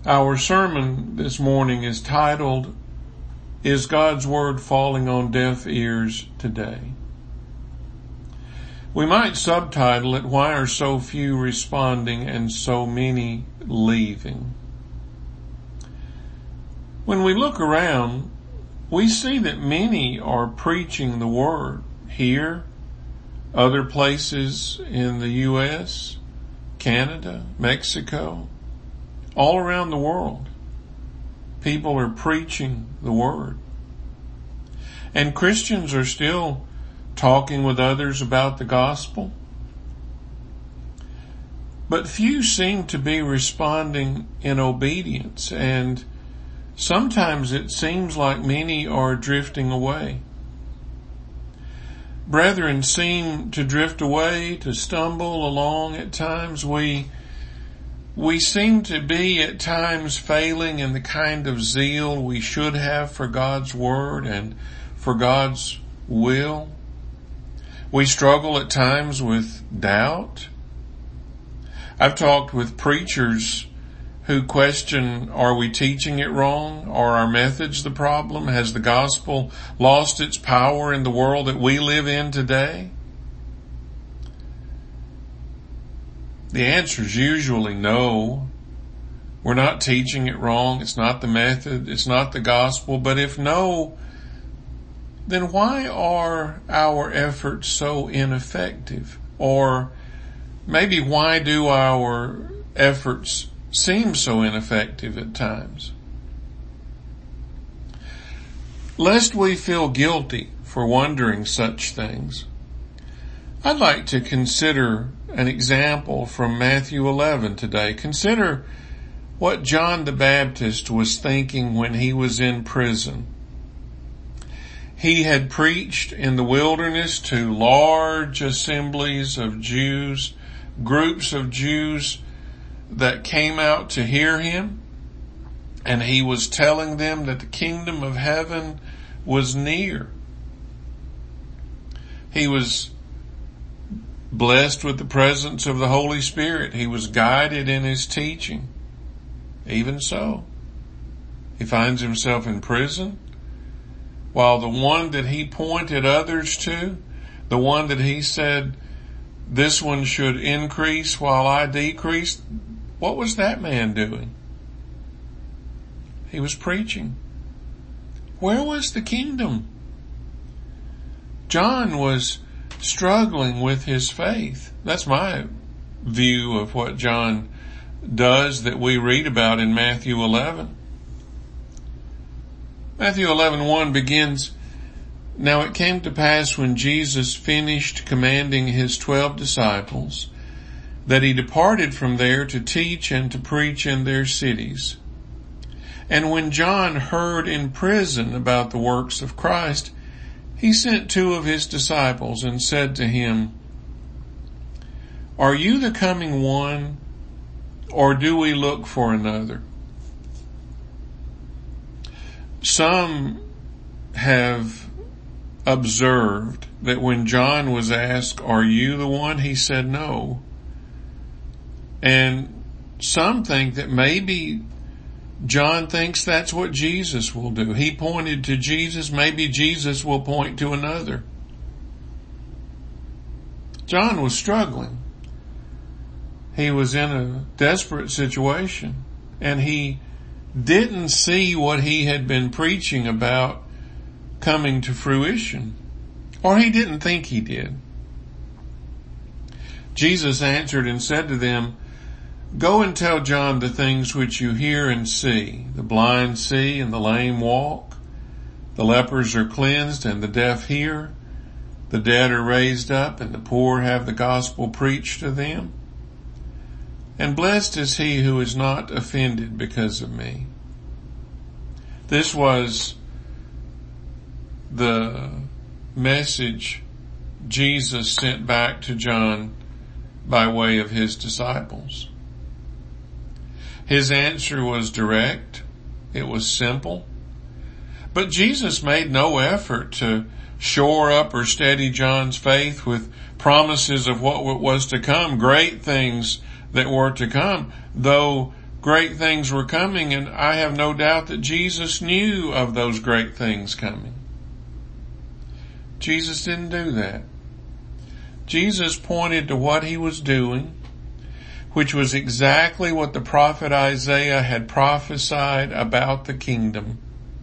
Our sermon this morning is titled, Is God's Word Falling on Deaf Ears Today? We might subtitle it, Why Are So Few Responding and So Many Leaving? When we look around, we see that many are preaching the Word here, other places in the U.S., Canada, Mexico, all around the world. People are preaching the Word. And Christians are still talking with others about the gospel. But few seem to be responding in obedience, and sometimes it seems like many are drifting away. Brethren seem to drift away, to stumble along at times. We seem to be at times failing in the kind of zeal we should have for God's Word and for God's will. We struggle at times with doubt. I've talked with preachers who question, are we teaching it wrong? Are our methods the problem? Has the gospel lost its power in the world that we live in today? The answer is usually no. We're not teaching it wrong. It's not the method. It's not the gospel. But if no, then why are our efforts so ineffective? Or maybe why do our efforts seem so ineffective at times? Lest we feel guilty for wondering such things, I'd like to consider an example from Matthew 11 today. Consider what John the Baptist was thinking when he was in prison. He had preached in the wilderness to large assemblies of Jews, groups of Jews that came out to hear him, and he was telling them that the kingdom of heaven was near. He was blessed with the presence of the Holy Spirit. He was guided in his teaching. Even so, he finds himself in prison, while the one that he pointed others to, the one that he said, this one should increase while I decrease, what was that man doing? He was preaching. Where was the kingdom? John was struggling with his faith. That's my view of what John does that we read about in Matthew 11. Matthew 11:1 begins, Now it came to pass when Jesus finished commanding his 12 disciples that he departed from there to teach and to preach in their cities. And when John heard in prison about the works of Christ, he sent 2 of his disciples and said to him, Are you the coming one, or do we look for another? Some have observed that when John was asked, Are you the one? He said no. And some think that maybe John thinks that's what Jesus will do. He pointed to Jesus. Maybe Jesus will point to another. John was struggling. He was in a desperate situation, and he didn't see what he had been preaching about coming to fruition, or he didn't think he did. Jesus answered and said to them, Go and tell John the things which you hear and see. The blind see and the lame walk. The lepers are cleansed and the deaf hear. The dead are raised up and the poor have the gospel preached to them. And blessed is he who is not offended because of me. This was the message Jesus sent back to John by way of his disciples. His answer was direct. It was simple. But Jesus made no effort to shore up or steady John's faith with promises of what was to come, great things that were to come, though great things were coming, and I have no doubt that Jesus knew of those great things coming. Jesus didn't do that. Jesus pointed to what he was doing, which was exactly what the prophet Isaiah had prophesied about the kingdom.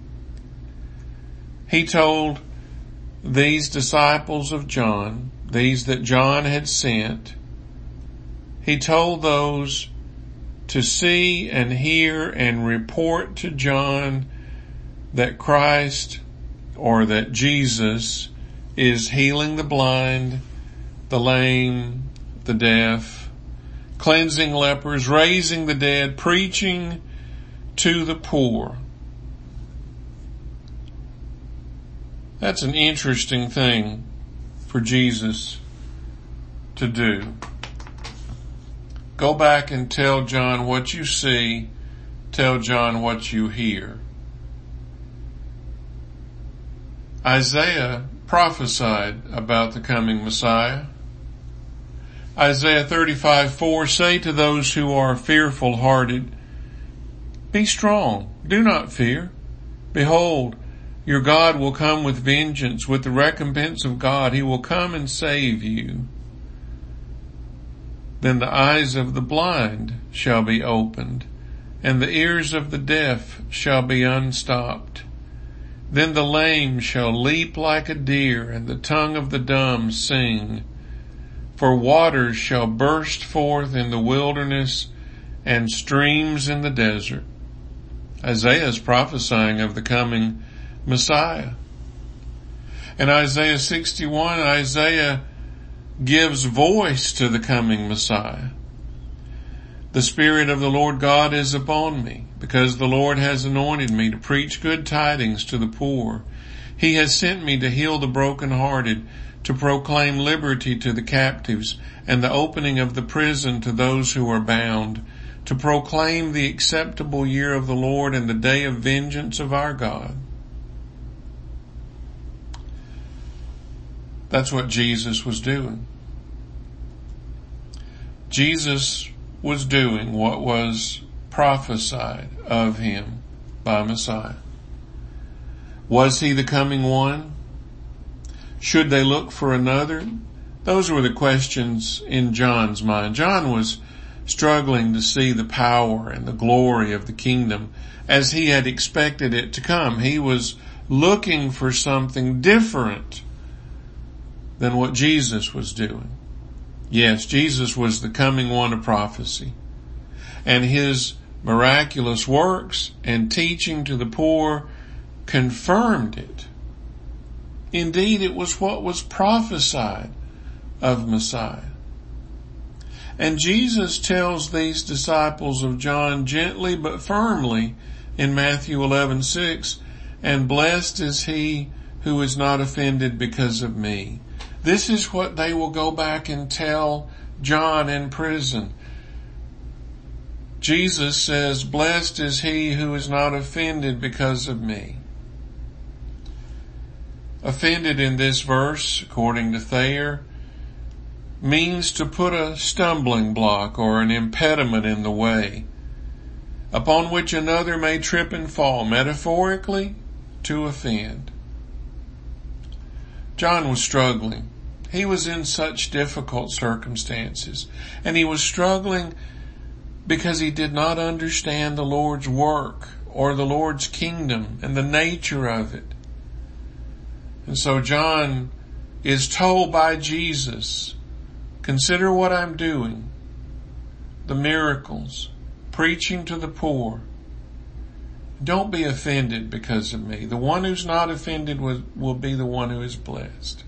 He told these disciples of John, these that John had sent, he told those to see and hear and report to John that Christ, or that Jesus, is healing the blind, the lame, the deaf, cleansing lepers, raising the dead, preaching to the poor. That's an interesting thing for Jesus to do. Go back and tell John what you see. Tell John what you hear. Isaiah prophesied about the coming Messiah. Isaiah 35:4, say to those who are fearful hearted, be strong, do not fear. Behold, your God will come with vengeance, with the recompense of God. He will come and save you. Then the eyes of the blind shall be opened, and the ears of the deaf shall be unstopped. Then the lame shall leap like a deer, and the tongue of the dumb sing. For waters shall burst forth in the wilderness, and streams in the desert. Isaiah is prophesying of the coming Messiah. In Isaiah 61, Isaiah gives voice to the coming Messiah. The Spirit of the Lord God is upon me, because the Lord has anointed me to preach good tidings to the poor. He has sent me to heal the brokenhearted, to proclaim liberty to the captives, and the opening of the prison to those who are bound, to proclaim the acceptable year of the Lord and the day of vengeance of our God. That's what Jesus was doing. Jesus was doing what was prophesied of him by Messiah. Was he the coming one? Should they look for another? Those were the questions in John's mind. John was struggling to see the power and the glory of the kingdom as he had expected it to come. He was looking for something different than what Jesus was doing. Yes, Jesus was the coming one of prophecy, and his miraculous works and teaching to the poor confirmed it. Indeed, it was what was prophesied of Messiah. And Jesus tells these disciples of John gently but firmly in Matthew 11:6, and blessed is he who is not offended because of me. This is what they will go back and tell John in prison. Jesus says, blessed is he who is not offended because of me. Offended in this verse, according to Thayer, means to put a stumbling block or an impediment in the way, upon which another may trip and fall, metaphorically, to offend. John was struggling. He was in such difficult circumstances, and he was struggling because he did not understand the Lord's work or the Lord's kingdom and the nature of it. And so John is told by Jesus, consider what I'm doing, the miracles, preaching to the poor. Don't be offended because of me. The one who's not offended will be the one who is blessed.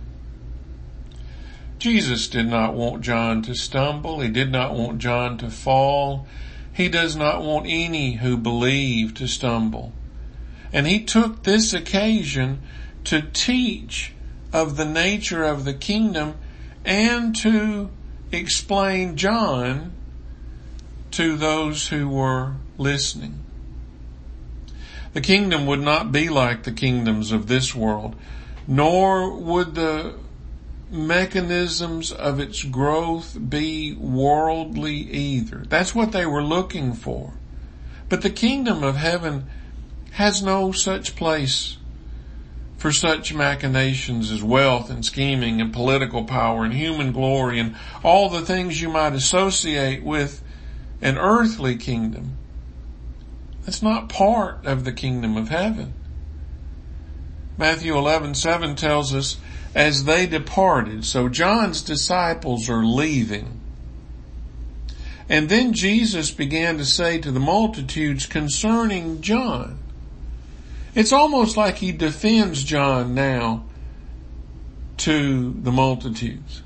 Jesus did not want John to stumble. He did not want John to fall. He does not want any who believe to stumble. And he took this occasion to teach of the nature of the kingdom and to explain John to those who were listening. The kingdom would not be like the kingdoms of this world, nor would the mechanisms of its growth be worldly either. That's what they were looking for. But the kingdom of heaven has no such place for such machinations as wealth and scheming and political power and human glory and all the things you might associate with an earthly kingdom. That's not part of the kingdom of heaven. Matthew 11:7 tells us, as they departed, so John's disciples are leaving. And then Jesus began to say to the multitudes concerning John. It's almost like he defends John now to the multitudes.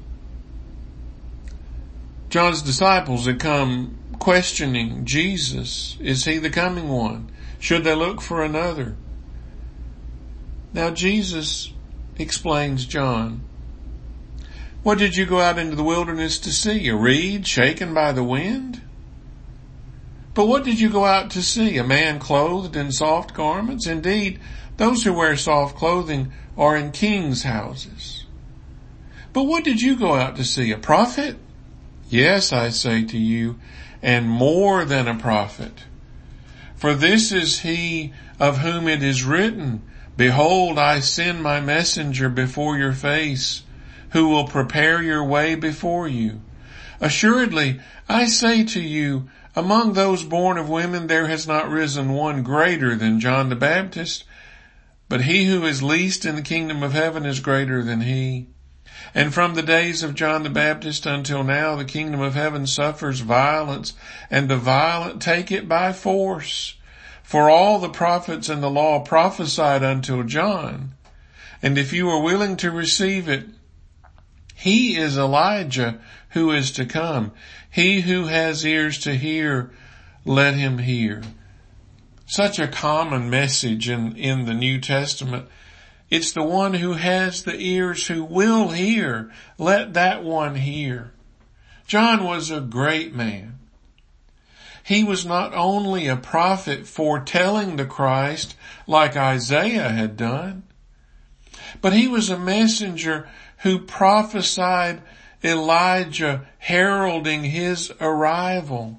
John's disciples had come questioning Jesus. Is he the coming one? Should they look for another? Now Jesus explains John. What did you go out into the wilderness to see? A reed shaken by the wind? But what did you go out to see? A man clothed in soft garments? Indeed, those who wear soft clothing are in kings' houses. But what did you go out to see? A prophet? Yes, I say to you, and more than a prophet. For this is he of whom it is written, behold, I send my messenger before your face, who will prepare your way before you. Assuredly, I say to you, among those born of women there has not risen one greater than John the Baptist, but he who is least in the kingdom of heaven is greater than he. And from the days of John the Baptist until now, the kingdom of heaven suffers violence, and the violent take it by force. For all the prophets and the law prophesied until John. And if you are willing to receive it, he is Elijah who is to come. He who has ears to hear, let him hear. Such a common message in the New Testament. It's the one who has the ears who will hear. Let that one hear. John was a great man. He was not only a prophet foretelling the Christ like Isaiah had done, but he was a messenger who prophesied Elijah heralding his arrival.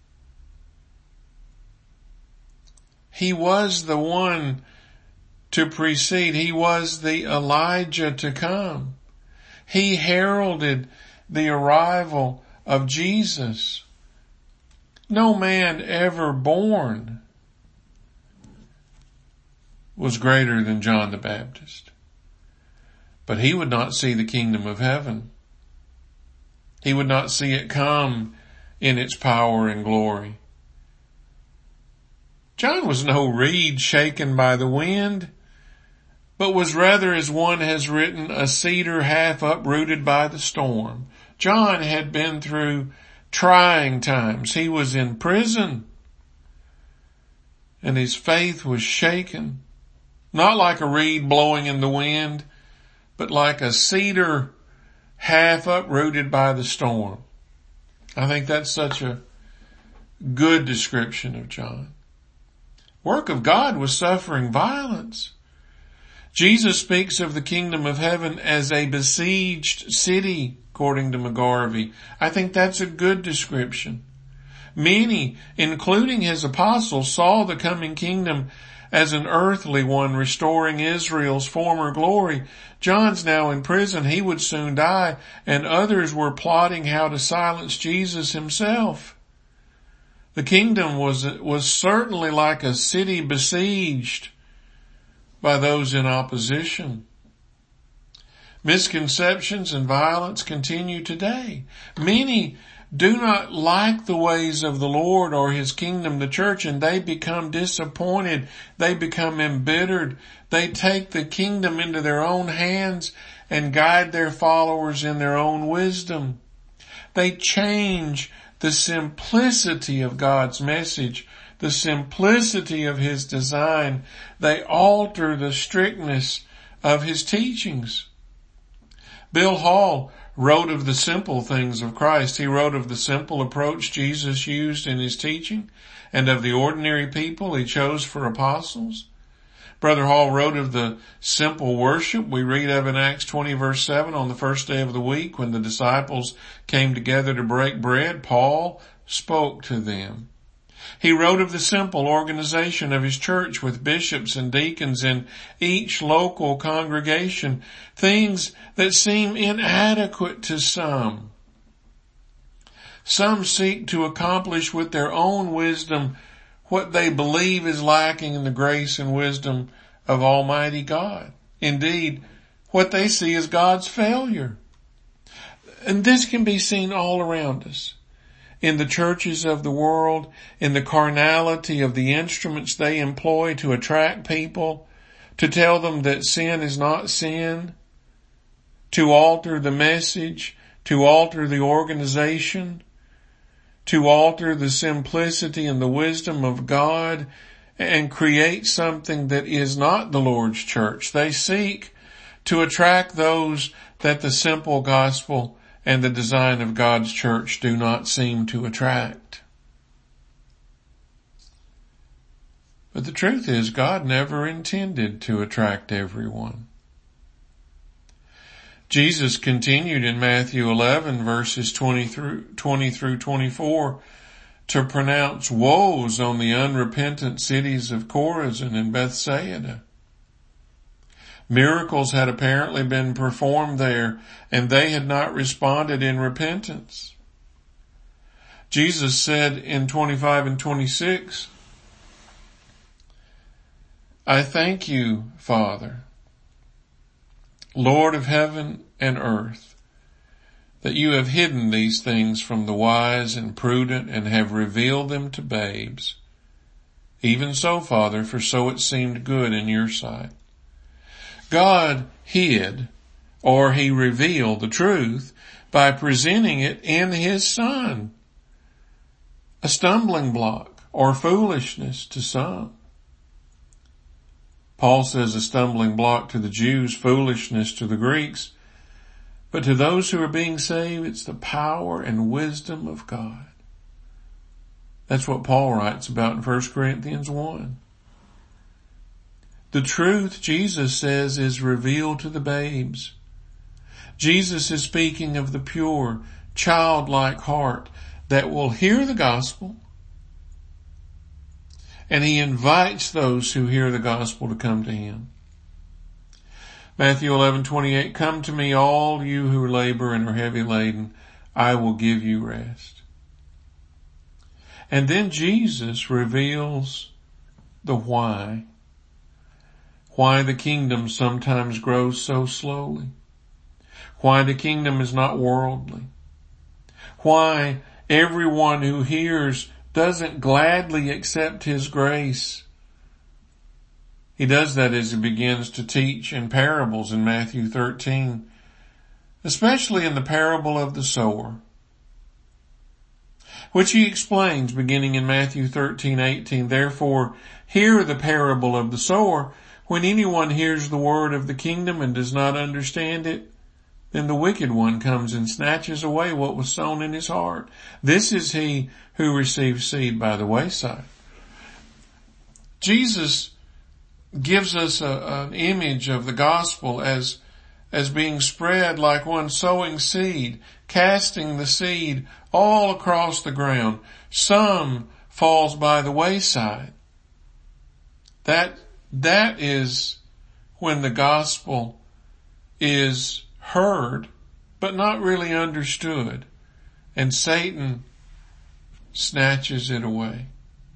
He was the one to precede. He was the Elijah to come. He heralded the arrival of Jesus. No man ever born was greater than John the Baptist. But he would not see the kingdom of heaven. He would not see it come in its power and glory. John was no reed shaken by the wind, but was rather, as one has written, a cedar half uprooted by the storm. John had been through trying times. He was in prison, and his faith was shaken, not like a reed blowing in the wind, but like a cedar half uprooted by the storm. I think that's such a good description of John. Work of God was suffering violence. Jesus speaks of the kingdom of heaven as a besieged city, according to McGarvey. I think that's a good description. Many, including his apostles, saw the coming kingdom as an earthly one, restoring Israel's former glory. John's now in prison. He would soon die, and others were plotting how to silence Jesus himself. The kingdom was certainly like a city besieged by those in opposition. Misconceptions and violence continue today. Many do not like the ways of the Lord or his kingdom, the church, and they become disappointed. They become embittered. They take the kingdom into their own hands and guide their followers in their own wisdom. They change the simplicity of God's message, the simplicity of his design. They alter the strictness of his teachings. Bill Hall wrote of the simple things of Christ. He wrote of the simple approach Jesus used in his teaching and of the ordinary people he chose for apostles. Brother Hall wrote of the simple worship we read of in Acts 20 verse 7 on the first day of the week when the disciples came together to break bread. Paul spoke to them. He wrote of the simple organization of his church with bishops and deacons in each local congregation, things that seem inadequate to some. Some seek to accomplish with their own wisdom what they believe is lacking in the grace and wisdom of Almighty God. Indeed, what they see is God's failure. And this can be seen all around us. In the churches of the world, in the carnality of the instruments they employ to attract people, to tell them that sin is not sin, to alter the message, to alter the organization, to alter the simplicity and the wisdom of God, and create something that is not the Lord's church. They seek to attract those that the simple gospel and the design of God's church do not seem to attract. But the truth is, God never intended to attract everyone. Jesus continued in Matthew 11 verses 20 through 24 to pronounce woes on the unrepentant cities of Chorazin and Bethsaida. Miracles had apparently been performed there, and they had not responded in repentance. Jesus said in 25 and 26, I thank you, Father, Lord of heaven and earth, that you have hidden these things from the wise and prudent and have revealed them to babes. Even so, Father, for so it seemed good in your sight. God hid, or he revealed the truth by presenting it in his Son. A stumbling block or foolishness to some. Paul says a stumbling block to the Jews, foolishness to the Greeks. But to those who are being saved, it's the power and wisdom of God. That's what Paul writes about in 1 Corinthians 1. The truth, Jesus says, is revealed to the babes. Jesus is speaking of the pure, childlike heart that will hear the gospel, and he invites those who hear the gospel to come to him. Matthew 11:28, come to me all you who labor and are heavy laden, I will give you rest. And then Jesus reveals the why. Why the kingdom sometimes grows so slowly. Why the kingdom is not worldly. Why everyone who hears doesn't gladly accept his grace. He does that as he begins to teach in parables in Matthew 13, especially in the parable of the sower, which he explains beginning in Matthew 13:18. Therefore, hear the parable of the sower. When anyone hears the word of the kingdom and does not understand it, then the wicked one comes and snatches away what was sown in his heart. This is he who receives seed by the wayside. Jesus gives us an image of the gospel as being spread like one sowing seed, casting the seed all across the ground. Some falls by the wayside. That is when the gospel is heard, but not really understood, and Satan snatches it away.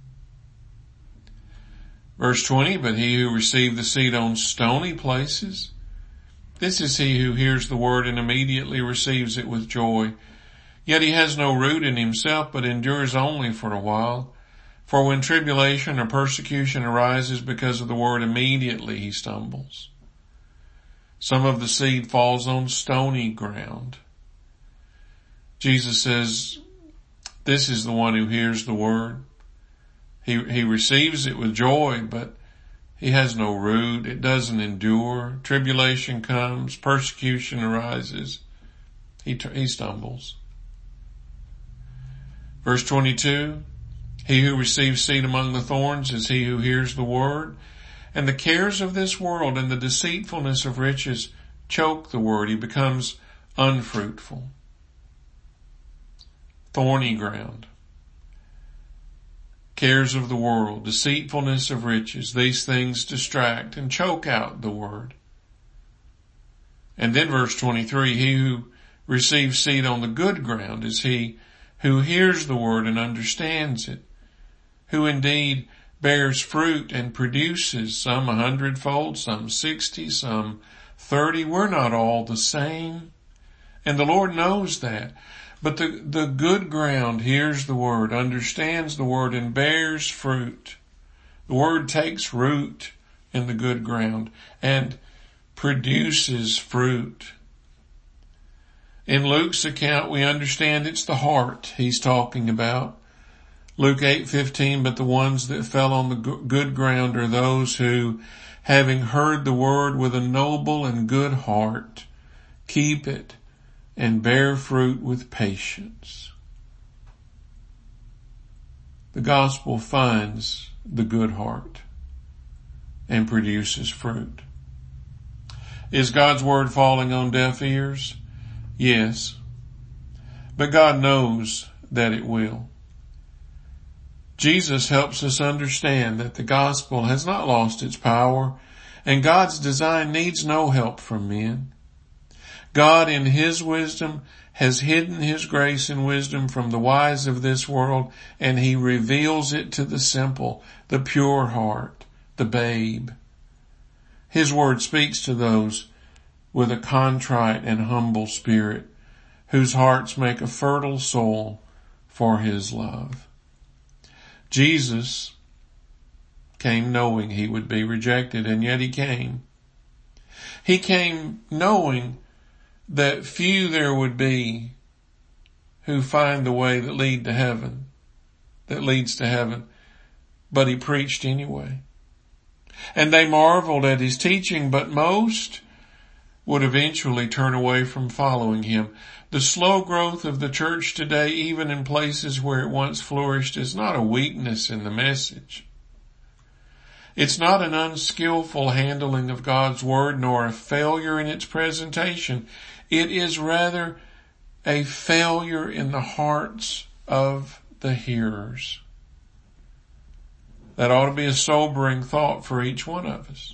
Verse 20, but he who received the seed on stony places, this is he who hears the word and immediately receives it with joy. Yet he has no root in himself, but endures only for a while. For when tribulation or persecution arises because of the word, immediately he stumbles. Some of the seed falls on stony ground. Jesus says, this is the one who hears the word. He receives it with joy, but he has no root. It doesn't endure. Tribulation comes, persecution arises. He stumbles. Verse 22, he who receives seed among the thorns is he who hears the word, and the cares of this world and the deceitfulness of riches choke the word. He becomes unfruitful. Thorny ground. cares of the world, deceitfulness of riches, these things distract and choke out the word. And then verse 23, he who receives seed on the good ground is he who hears the word and understands it, who indeed bears fruit and produces, some 100-fold, some 60, some 30. We're not all the same. And the Lord knows that. But the good ground hears the word, understands the word, and bears fruit. The word takes root in the good ground and produces fruit. In Luke's account, we understand it's the heart he's talking about. Luke 8:15, but the ones that fell on the good ground are those who, having heard the word with a noble and good heart, keep it and bear fruit with patience. The gospel finds the good heart and produces fruit. Is God's word falling on deaf ears? Yes. But God knows that it will. Jesus helps us understand that the gospel has not lost its power, and God's design needs no help from men. God, in his wisdom, has hidden his grace and wisdom from the wise of this world, and he reveals it to the simple, the pure heart, the babe. His word speaks to those with a contrite and humble spirit, whose hearts make a fertile soil for his love. Jesus came knowing he would be rejected, and yet he came. He came knowing that few there would be who find the way that leads to heaven, but he preached anyway. And they marveled at his teaching, but most would eventually turn away from following him. The slow growth of the church today, even in places where it once flourished, is not a weakness in the message. It's not an unskillful handling of God's word, nor a failure in its presentation. It is rather a failure in the hearts of the hearers. That ought to be a sobering thought for each one of us.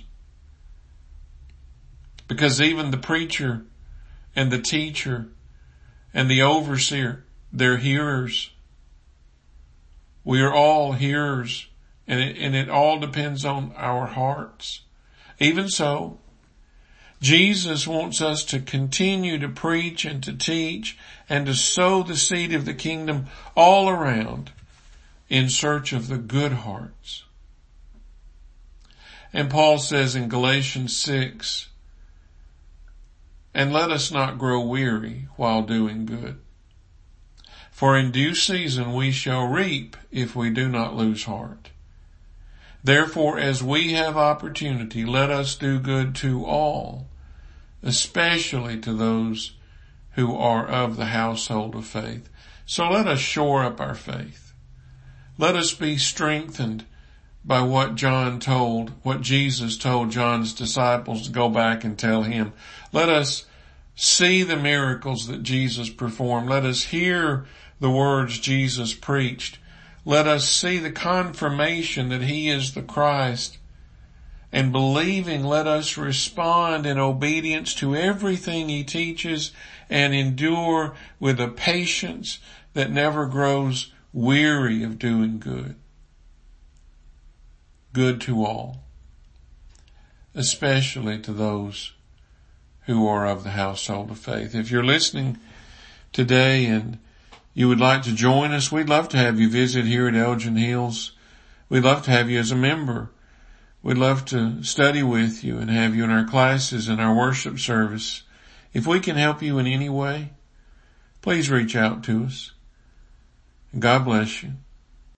Because even the preacher and the teacher and the overseer, they're hearers. We are all hearers, and it all depends on our hearts. Even so, Jesus wants us to continue to preach and to teach and to sow the seed of the kingdom all around in search of the good hearts. And Paul says in Galatians 6, and let us not grow weary while doing good. For in due season we shall reap if we do not lose heart. Therefore, as we have opportunity, let us do good to all, especially to those who are of the household of faith. So let us shore up our faith. Let us be strengthened by what Jesus told John's disciples to go back and tell him. Let us see the miracles that Jesus performed. Let us hear the words Jesus preached. Let us see the confirmation that he is the Christ. And believing, let us respond in obedience to everything he teaches and endure with a patience that never grows weary of doing good. Good to all, especially to those who are of the household of faith. If you're listening today and you would like to join us, we'd love to have you visit here at Elgin Hills. We'd love to have you as a member. We'd love to study with you and have you in our classes and our worship service. If we can help you in any way, please reach out to us. God bless you.